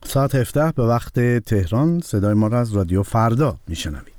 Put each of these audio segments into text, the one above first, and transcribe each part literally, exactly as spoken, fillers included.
ساعت هفده به وقت تهران. صدای ما را از رادیو فردا میشنوید.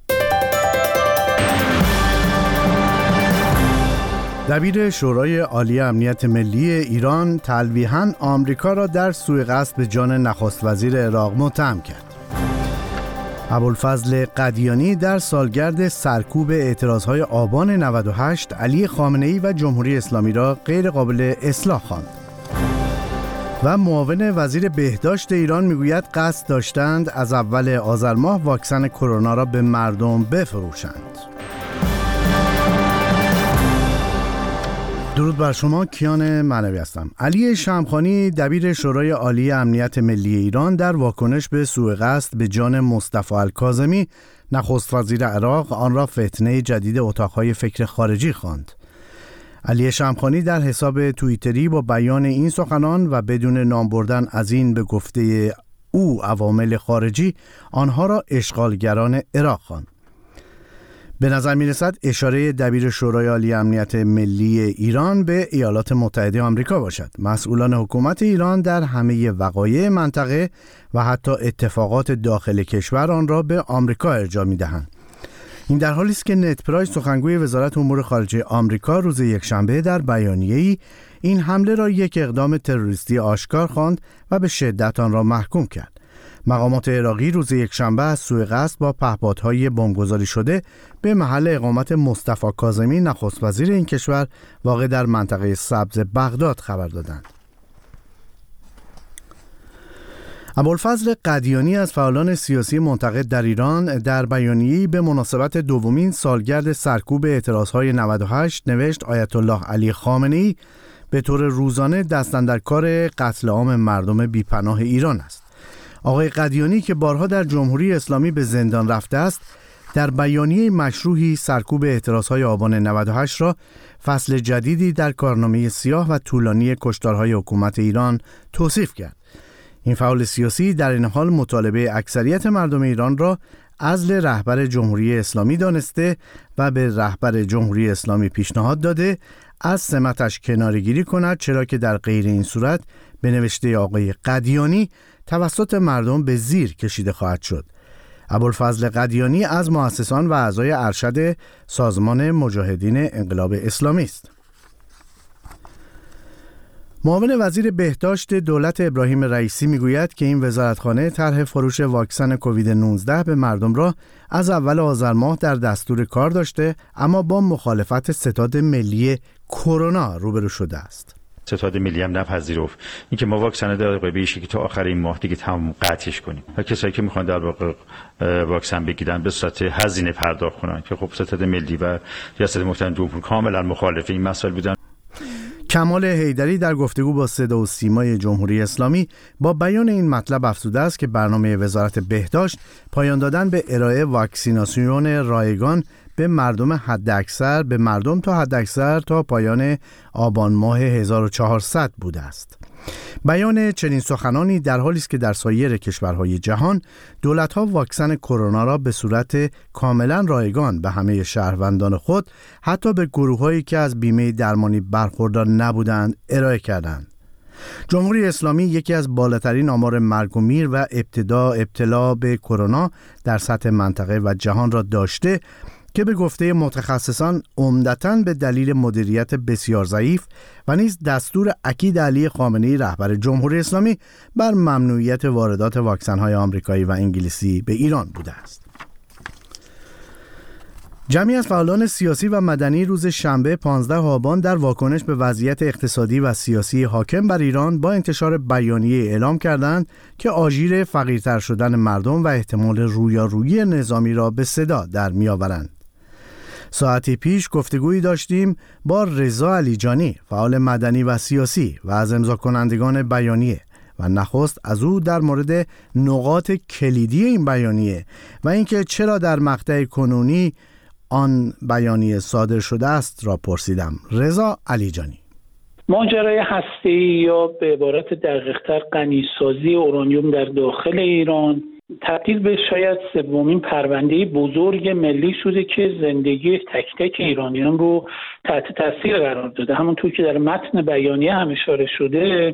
دبیر شورای عالی امنیت ملی ایران تلویحاً آمریکا را در سوءقصد به جان نخست وزیر عراق متهم کرد. ابوالفضل قدیانی در سالگرد سرکوب اعتراضهای آبان نود و هشت علی خامنه‌ای و جمهوری اسلامی را غیر قابل اصلاح خواند. و معاون وزیر بهداشت ایران میگوید قصد داشتند از اول آذر ماه واکسن کرونا را به مردم بفروشند. درود بر شما، کیان معنوی هستم. علی شمخانی دبیر شورای عالی امنیت ملی ایران در واکنش به سوءقصد به جان مصطفی الکاظمی نخست وزیر عراق آن را فتنه جدید اتاقهای فکر خارجی خواند. علی شمخانی در حساب توییتری با بیان این سخنان و بدون نام بردن از این به گفته او عوامل خارجی آنها را اشغالگران عراق خواند. به نظر می رسد اشاره دبیر شورای عالی امنیت ملی ایران به ایالات متحده آمریکا باشد. مسئولان حکومت ایران در همه وقایع منطقه و حتی اتفاقات داخل کشور آن را به آمریکا ارجاع می دهند. این در حالی است که نت پرایس سخنگوی وزارت امور خارجه آمریکا روز یکشنبه در بیانیه‌ای این حمله را یک اقدام تروریستی آشکار خواند و به شدت آن را محکوم کرد. مقامات عراقی روز یکشنبه از سوءقصد با پهپادهای بمبگذاری شده به محل اقامت مصطفی کاظمی نخست وزیر این کشور واقع در منطقه سبز بغداد خبر دادند. ابوالفضل قدیانی از فعالان سیاسی منتقد در ایران در بیانیه‌ای به مناسبت دومین سالگرد سرکوب اعتراضهای نود و هشت نوشت آیت الله علی خامنه‌ای به طور روزانه دست اندرکار قتل عام مردم بیپناه ایران است. آقای قدیانی که بارها در جمهوری اسلامی به زندان رفته است، در بیانیه مشروحی سرکوب اعتراضهای آبان نود و هشت را فصل جدیدی در کارنامه سیاه و طولانی کشتارهای حکومت ایران توصیف کرد. این فعال سیاسی در این حال مطالبه اکثریت مردم ایران را عزل رهبر جمهوری اسلامی دانسته و به رهبر جمهوری اسلامی پیشنهاد داده از سمتش کناره‌گیری کند، چرا که در غیر این صورت به نوشته آقای قدیانی توسط مردم به زیر کشیده خواهد شد. ابوالفضل قدیانی از مؤسسان و اعضای ارشد سازمان مجاهدین انقلاب اسلامی است. معاون وزیر بهداشت دولت ابراهیم رئیسی میگوید که این وزارتخانه طرح فروش واکسن کووید نوزده به مردم را از اول آذر ماه در دستور کار داشته، اما با مخالفت ستاد ملی کرونا روبرو شده است. ستاد ملی هم نپذیرفت اینکه ما واکسن داره بهش که تا آخر این ماه دیگه تمام قطعش کنیم و کسایی که میخوان در واقع واکسن بگیرن به صورت هزینه پرداخت کنن که خب ستاد ملی و ریاست محترم جمهوری کاملا مخالف این مسائل بودن. کمال حیدری در گفتگو با صدا و سیمای جمهوری اسلامی با بیان این مطلب افزوده است که برنامه وزارت بهداشت پایان دادن به ارائه واکسیناسیون رایگان به مردم حداکثر به مردم تا حداکثر تا پایان آبان ماه هزار و چهارصد بوده است. بیان چنین سخنانی در حالی است که در سایر کشورهای جهان دولت‌ها واکسن کرونا را به صورت کاملا رایگان به همه شهروندان خود، حتی به گروه‌هایی که از بیمه درمانی برخوردار نبودند، ارائه کردند. جمهوری اسلامی یکی از بالاترین آمار مرگ و میر و ابتدا ابتلا به کرونا در سطح منطقه و جهان را داشته که به گفته متخصصان عمدتاً به دلیل مدیریت بسیار ضعیف و نیز دستور اکید علی خامنه‌ای رهبر جمهوری اسلامی بر ممنوعیت واردات واکسن‌های آمریکایی و انگلیسی به ایران بوده است. جمعی از فعالان سیاسی و مدنی روز شنبه پانزده آبان در واکنش به وضعیت اقتصادی و سیاسی حاکم بر ایران با انتشار بیانیه اعلام کردند که آژیر فقیرتر شدن مردم و احتمال رویارویی نظامی را به صدا در می‌آورند. ساعتی پیش گفتگویی داشتیم با رضا علیجانی، فعال مدنی و سیاسی و از امضا کنندگان بیانیه، و نخست از او در مورد نقاط کلیدی این بیانیه و اینکه چرا در مقطع کنونی آن بیانیه صادر شده است را پرسیدم. رضا علیجانی: ماجرای هسته‌ای یا به عبارت دقیق‌تر غنی‌سازی اورانیوم در داخل ایران تبدیل به شاید سومین پرونده بزرگ ملی شده که زندگی تک تک ایرانیان رو تحت تاثیر قرار داده. همونطور که در متن بیانیه هم اشاره شده،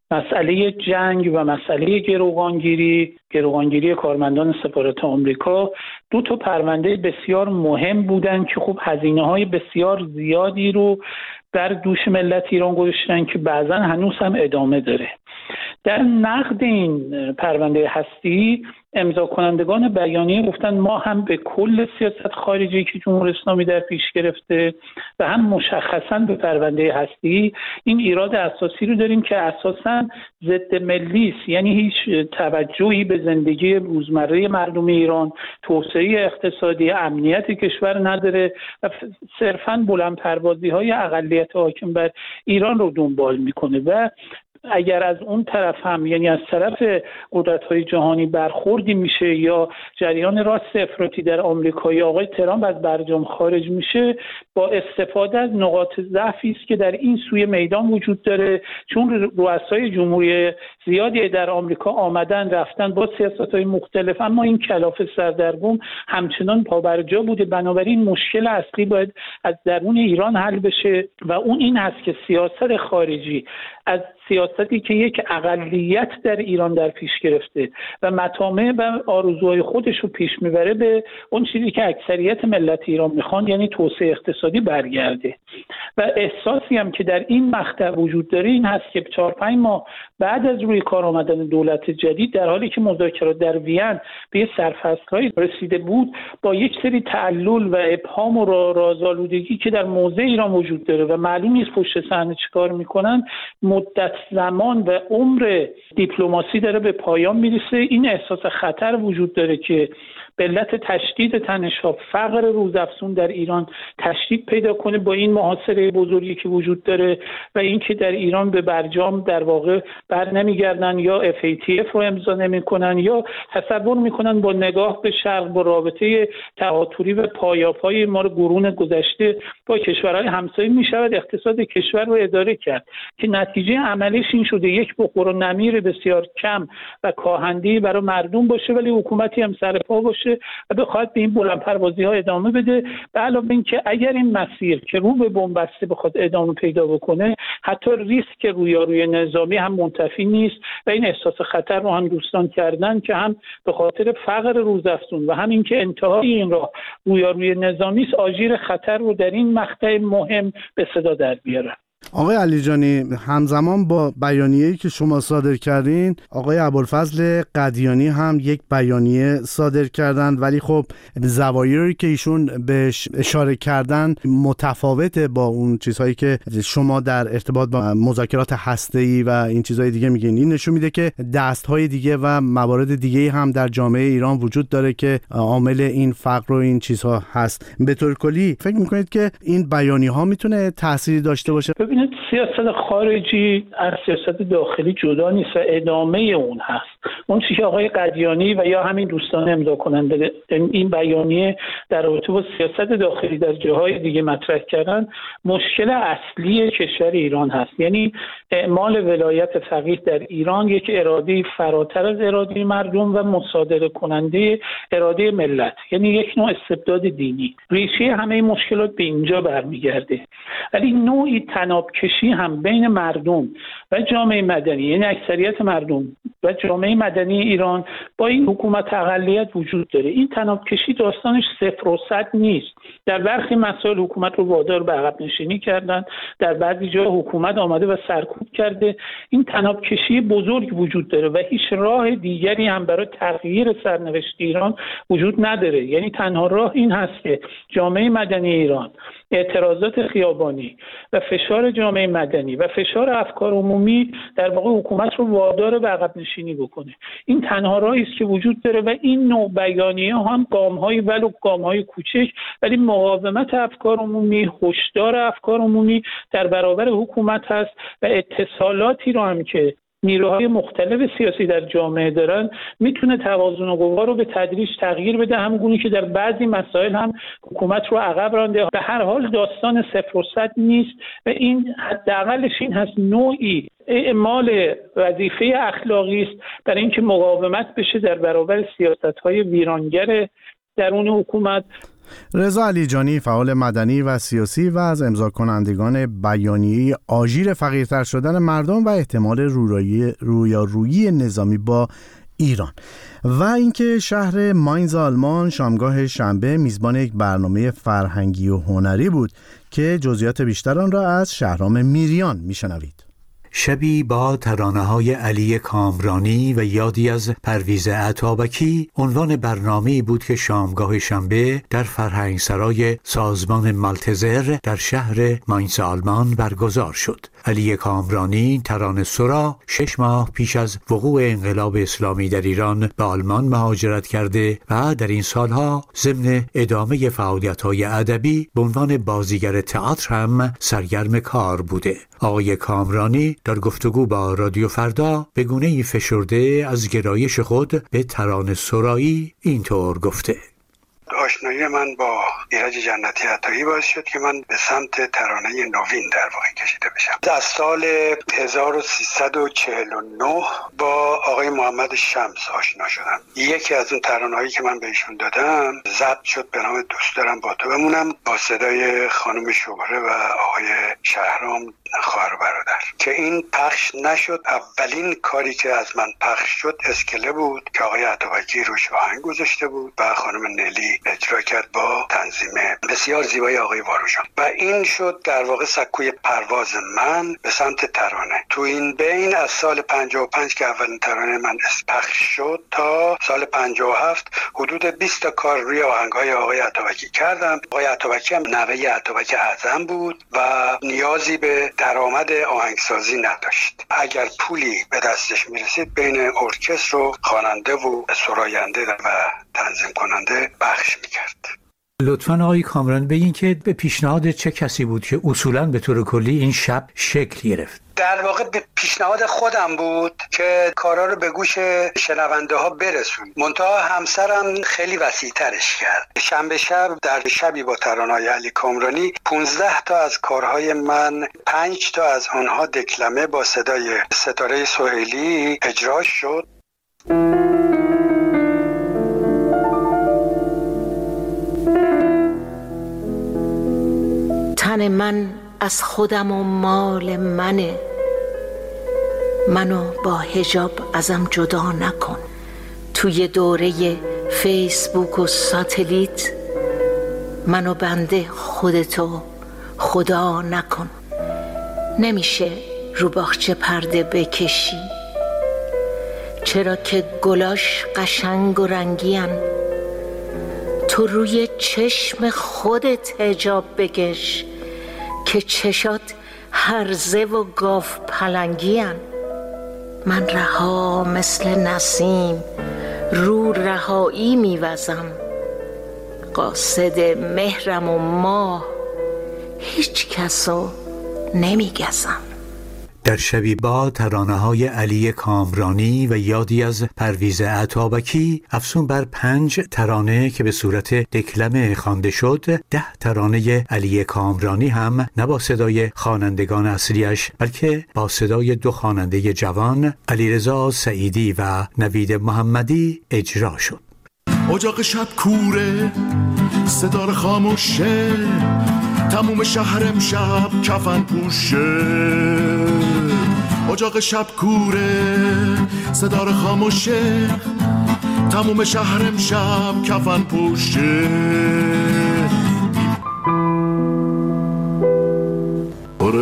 مسئله جنگ و مسئله گروگانگیری گروگانگیری کارمندان سفارت آمریکا دو تا پرونده بسیار مهم بودن که خب هزینه‌های بسیار زیادی رو در دوش ملت ایران گذاشتن که بعضا هنوز هم ادامه داره. در نقد این پرونده هستی امضا کنندگان بیانیه گفتن ما هم به کل سیاست خارجی که جمهوری اسلامی در پیش گرفته و هم مشخصاً به پرونده هستی این ایراد اساسی رو داریم که اساساً ضد ملی است، یعنی هیچ توجهی به زندگی روزمره مردم ایران، توسعه اقتصادی، امنیت کشور نداره و صرفاً بلندپروازی‌های اقلیت حاکم بر ایران رو دنبال میکنه. و اگر از اون طرف هم یعنی از طرف قدرت‌های جهانی برخوردی میشه یا جریان راست افراطی در آمریکا یا آقای ترامپ از برجام خارج میشه، با استفاده از نقاط ضعفی است که در این سوی میدان وجود داره، چون رؤسای جمهوری زیادی در آمریکا آمدن رفتن با سیاست‌های مختلف، اما این کلافه سردرگم همچنان پابرجا بوده. بنابراین مشکل اصلی باید از درون ایران حل بشه و اون این هست که سیاست خارجی از سیاستی که یک اقلیت در ایران در پیش گرفته و مطامع و آرزوهای خودش رو پیش میبره به اون چیزی که اکثریت ملت ایران میخوان، یعنی توسعه اقتصادی برگرده. و احساسی هم که در این مقطع وجود داره این هست که چهار پنج ماه بعد از روی کار آمدن دولت جدید، در حالی که مذاکرات در وین به سرفصل‌های رسیده بود، با یک سری تعلل و ابهام و رازآلودگی که در موضع ایران وجود داره و معلوم نیست پشت صحنه چیکار میکنن، مدت زمان و عمر دیپلماسی داره به پایان میرسه. این احساس خطر وجود داره که به علت تشدید تنش‌ها، فقر روزافزون در ایران تشدید پیدا کنه با این محاصره بزرگی که وجود داره و اینکه در ایران به برجام در واقع بر نمیگردن یا اف ای تی اف رو امضا نمیکنن یا تصور میکنن با نگاه به شرق با رابطه تواتری و پایاپای ما رو قرون گذشته با کشورهای همسایه میشود اقتصاد کشور رو اداره کرد، که نتیجه عملیش این شده یک بخور و نمیر بسیار کم و کاهندی برای مردم باشه، ولی حکومتی هم سر پا باشه و بخواد به این بلندپروازی ها ادامه بده. به علاوه اینکه اگر این مسیر که رو به بنبسته بخواد ادامه پیدا بکنه، حتی ریسک رویاروی نظامی هم منتفی نیست و این احساس خطر رو هم دوستان کردن که هم به خاطر فقر روزافزون و هم اینکه انتهای این راه رویاروی نظامی است، آژیر خطر رو در این مقطع مهم به صدا در بیاره. آقای علیجانی، همزمان با بیانیه‌ای که شما صادر کردین، آقای ابوالفضل قدیانی هم یک بیانیه صادر کردن، ولی خب زوایایی که ایشون بهش اشاره کردن متفاوته با اون چیزهایی که شما در ارتباط با مذاکرات هسته‌ای و این چیزهای دیگه میگین. این نشون میده که دستهای دیگه و موارد دیگه هم در جامعه ایران وجود داره که عامل این فقر و این چیزها هست. به طور کلی فکر میکنید که این بیانیه‌ها میتونه تأثیری داشته باشه؟ ببینید، سیاست خارجی از سیاست داخلی جدا نیست و ادامه اون هست. اون چیزی که آقای قدیانی و یا همین دوستان امضا کننده این بیانیه در رابطه با سیاست داخلی در جاهای دیگه مطرح کردن، مشکل اصلی کشور ایران هست. یعنی اعمال ولایت فقیه در ایران یک اراده فراتر از اراده مردم و مصادره کننده اراده ملت، یعنی یک نوع استبداد دینی. ریشه همه مشکلات به اینجا برمیگرده. ولی نوعی تنابکشی هم بین مردم و جامعه مدنی، یعنی اکثریت مردم و جامعه مدنی ایران با این حکومت اقلیت وجود داره. این تنابکشی داستانش صفر و صد نیست. در برخی مسائل حکومت رو وادار به عقب نشینی کردن، در بعضی جا حکومت آمده و سرکوب کرده. این تنابکشی بزرگ وجود داره و هیچ راه دیگری هم برای تغییر سرنوشت ایران وجود نداره. یعنی تنها راه این هست که جامعه مدنی ایران اعتراضات خیابانی و فشار جامعه مدنی و فشار افکار عمومی در واقع حکومت رو وادار به عقب نشینی بکنه. این تنها راهی است که وجود داره و این نوع بیانیه هم گام‌های ولو گام‌های کوچک ولی مقاومت افکار عمومی، هشدار افکار عمومی در برابر حکومت هست و اتصالاتی رو هم که نیروهای مختلف سیاسی در جامعه دارن میتونه توازن قوا رو به تدریج تغییر بده، همونگونه که در بعضی مسائل هم حکومت رو عقب رانده. به هر حال داستان صفر و صد نیست و این حداقلش این هست نوعی اعمال وظیفه اخلاقی است برای اینکه مقاومت بشه در برابر سیاست‌های ویرانگر درون حکومت. رضا علیجانی فعال مدنی و سیاسی و از امضا کنندگان بیانیه آژیر فقیرتر شدن مردم و احتمال رویارویی نظامی با ایران و اینکه شهر ماینز آلمان شامگاه شنبه میزبان یک برنامه فرهنگی و هنری بود که جزئیات بیشتر آن را از شهرام میریان میشنوید. شبی با ترانه‌های علی کامرانی و یادی از پرویز عطابکی عنوان برنامه‌ای بود که شامگاه شنبه در فرهنگسرای سازمان مالتزر در شهر ماینز آلمان برگزار شد. علی کامرانی ترانه‌سرا شش ماه پیش از وقوع انقلاب اسلامی در ایران به آلمان مهاجرت کرده و در این سالها ضمن ادامه فعالیت‌های ادبی به عنوان بازیگر تئاتر هم سرگرم کار بوده. آقای کامرانی در گفتگو با رادیو فردا به گونه‌ای فشرده از گرایش خود به ترانه‌سرایی اینطور گفته: آشنایی من با ایرج جنتی عطایی باعث شد که من به سمت ترانه نوین در واقع کشیده بشم. از سال هزار و سیصد و چهل و نه با آقای محمد شمس آشنا شدم. یکی از اون ترانه‌هایی که من بهشون دادم ضبط شد به نام دوست دارم با تو بمونم با صدای خانم شهره و آقای شهرام خواهر و برادر که این پخش نشد. اولین کاری که از من پخش شد اسکله بود که آقای عطابکی روش آهنگ گذاشته بود و خانم نلی اجرا کرد با تنظیم بسیار زیبای آقای واروژان و این شد در واقع سکوی پرواز من به سمت ترانه. تو این بین از سال پنجاه و پنج که اولین ترانه من پخش شد تا سال پنجاه و هفت حدود بیست تا کار روی آهنگ‌های آقای عطابکی کردم. آقای عطابکی هم نوه عطابک اعظم بود و نیازی به درآمد آهنگسازی نداشت. اگر پولی به دستش میرسید بین ارکستر و خواننده و سراینده و تنظیم کننده بخش میکرد. لطفاً آقای کامران بگین که به پیشنهاد چه کسی بود که اصولاً به طور کلی این شب شکل گرفت؟ در واقع به پیشنهاد خودم بود که کارا رو به گوش شنونده ها برسون. منتها همسرم خیلی وسیع ترش کرد. شنبه شب در شبی با ترانه‌های علی کامرانی پانزده تا از کارهای من، پنج تا از آنها دکلمه با صدای ستاره سهیلی اجرا شد. تن من از خودم و مال منه، منو با حجاب ازم جدا نکن. توی دوره فیسبوک و ساتلیت منو بنده خودتو خدا نکن. نمیشه رو باغچه پرده بکشی، چرا که گلاش قشنگ و رنگین. تو روی چشم خودت حجاب بکش که چشات هرزه و گاف پلنگین. من رها مثل نسیم رو رهایی میوزم، قاصد مهرم و ماه هیچ کسو نمیگزم. در شبی با ترانه‌های علی کامرانی و یادی از پرویز عطابکی افزون بر پنج ترانه که به صورت دکلمه خوانده شد، ده ترانه علی کامرانی هم نه با صدای خوانندگان اصلیش بلکه با صدای دو خواننده جوان علیرضا سعیدی و نوید محمدی اجرا شد. اجاق شب کوره، صدا خاموشه، تموم شهر امشب کفن پوشه. اجاق شب کوره، صدا خاموشه، تموم شهر امشب کفن پوشه. پر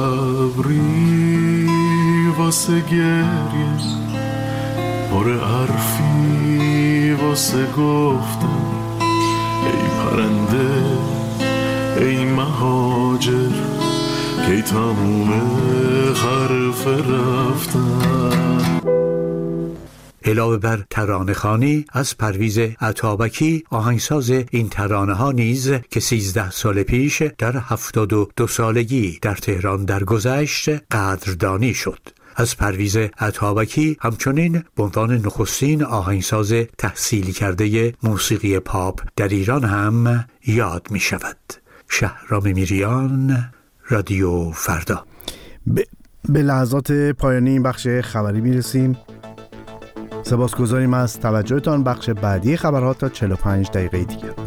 ابری واسه گریه، پر حرفی واسه گفتن. ای پرنده ای مهاجر کی تموم حرف رفتن. علاوه بر ترانه خوانی از پرویز عطابکی، آهنگساز این ترانه ها نیز که سیزده سال پیش در هفتاد و دو سالگی در تهران درگذشت قدردانی شد. از پرویز عطابکی همچنین به عنوان نخستین آهنگساز تحصیل کرده موسیقی پاپ در ایران هم یاد می شود. شهرام میریان، رادیو فردا. ب... به لحظات پایانی این بخش خبری می رسیم. سپاسگزاریم از توجهتان. بخش بعدی خبرها تا چهل و پنج دقیقه دیگه.